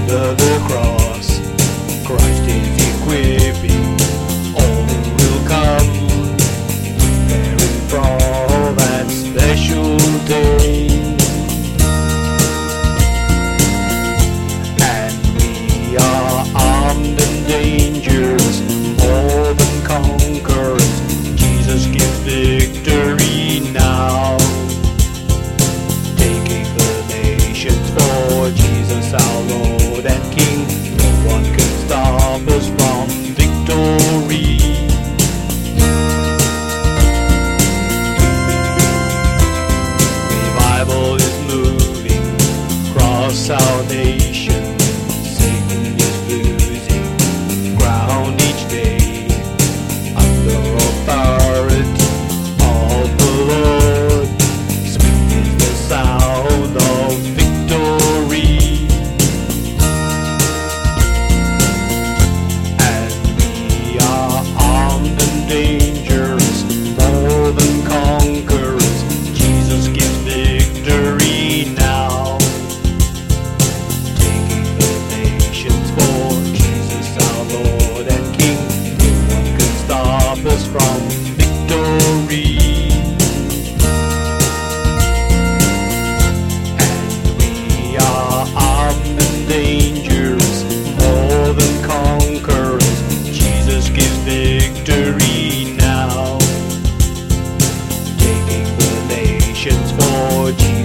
under the cross. Christ is equipping all who will come, preparing for that special day. And we are armed and dangerous, more than conquerors. Jesus gives victory now. Taking the nations for Jesus our Lord and King. No one can stop us from victory. Revival is moving across our nation. Satan is losing ground each day under authority of the Lord. Sweet is the sound of victory. And we are armed and dangerous, more than conquerors. Jesus gives victory now. Taking the nations for Jesus our Lord and King. No one can stop us from victory. And we are armed and dangerous, more than conquerors. Jesus gives victory now. Taking the nations for Jesus